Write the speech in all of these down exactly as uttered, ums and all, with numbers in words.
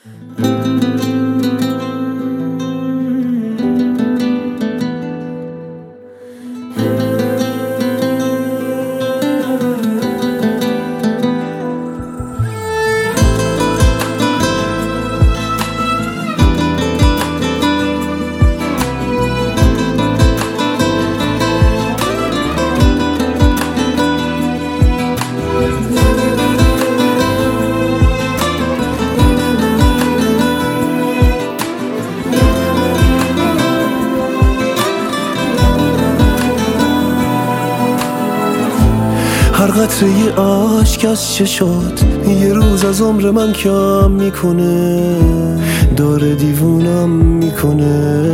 هر قطره یه عشق از چشات یه روز از عمر من کم میکنه، داره دیوونم میکنه،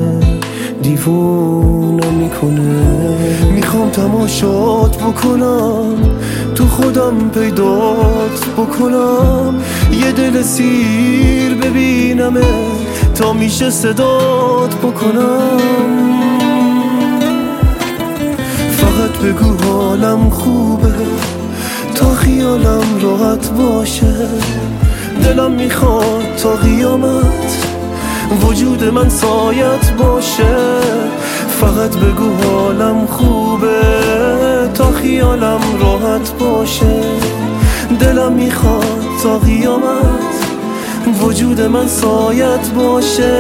دیوونم میکنه. میخوام تماشات بکنم، تو خودم پیدات بکنم، یه دل سیر ببینمه تا میشه صدات بکنم. فقط بگو حالم خوبه تا خیالم راحت باشه، دلم میخواد تا قیامت وجود من سایت باشه. فقط بگو حالم خوبه تا خیالم راحت باشه، دلم میخواد تا قیامت وجود من سایت باشه.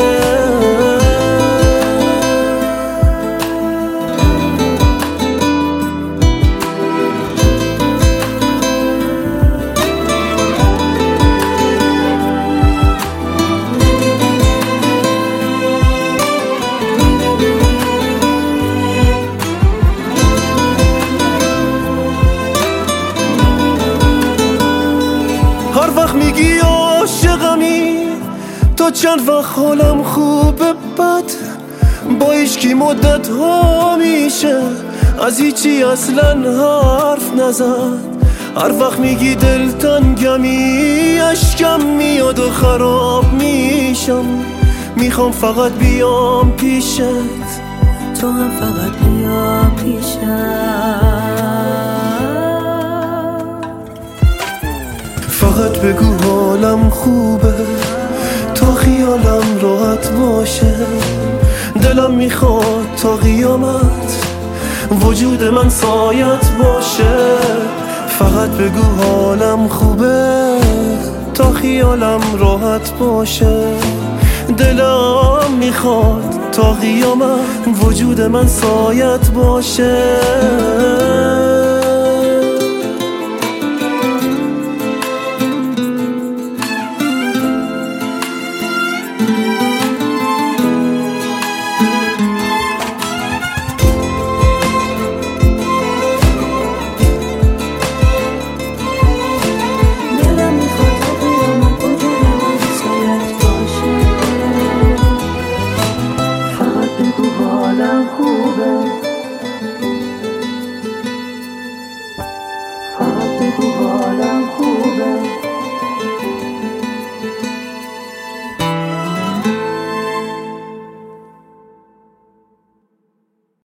هر وقت میگی عاشقمی تو چند وقت حالم خوبه بد، با هیچکی مدت ها میشه از هیچی اصلا حرف نزد. هر وقت میگی دلتنگمی اشکم میاد و خراب میشم، میخوام فقط بیام پیشت، تو هم فقط بیا پیشم. فقط بگو حالم خوبه تا خیالم راحت باشه، دلم میخواد تا قیامت وجود من سایت باشه. فقط بگو حالم خوبه تا خیالم راحت باشه، دلم میخواد تا قیامت وجود من سایت باشه.